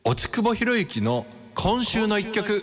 落久保博之の今週の一曲。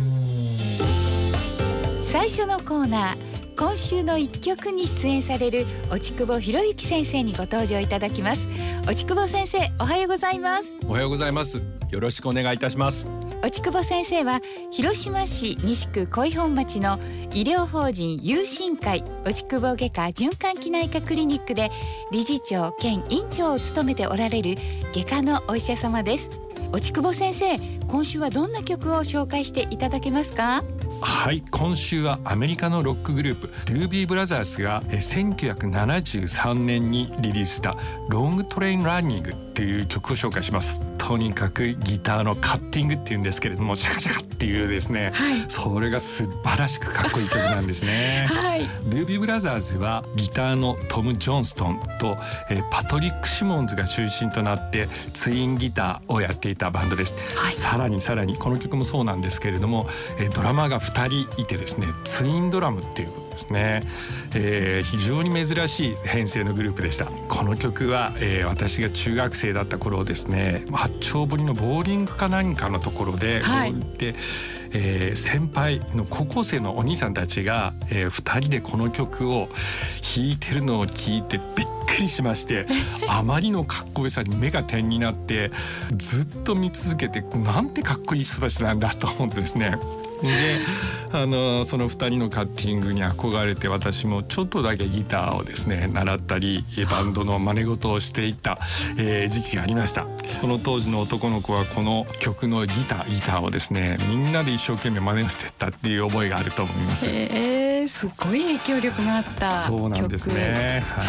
最初のコーナー、今週の一曲に出演される落久保博之先生にご登場いただきます。落久保先生、おはようございます。 おはようございます。よろしくお願いいたします。 落久保先生は広島市西区小井本町の医療法人友進会落久保外科循環器内科クリニックで理事長兼院長を務めておられる外科のお医者様です。落久保先生、今週はどんな曲を紹介していただけますか？ はい、今週はアメリカのロックグループドゥービーブラザーズが1973年にリリースしたロングトレインランニングっていう曲を紹介します。とにかくギターのカッティングっていうんですけれども、シャカシャカっていうですね、はい、それが素晴らしくかっこいい曲なんですね、はい、ドゥービーブラザーズはギターのトム・ジョンストンとパトリック・シモンズが中心となってツインギターをやっていたバンドです、はい、さらにこの曲もそうなんですけれども、ドラマーが2人いてですね、ツインドラムっていうことですね、非常に珍しい編成のグループでした。この曲は、私が中学生だった頃ですね、八丁堀のボーリングか何かのところで、はい、先輩の高校生のお兄さんたちが、2人でこの曲を弾いてるのを聞いてびっくりしましてあまりのかっこよさに目が点になってずっと見続けて、なんてかっこいい人たちなんだと思ってですね。でその2人のカッティングに憧れて、私もちょっとだけギターをですね習ったりバンドの真似事をしていた、時期がありました。この当時の男の子はこの曲のギターをですね、みんなで一生懸命真似をしていったっていう覚えがあると思います。 すごい影響力のあった曲。 そうなんですね、はい、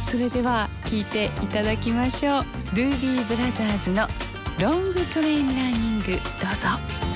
それでは聴いていただきましょう。ドゥービーブラザーズのロングトレインランニング、どうぞ。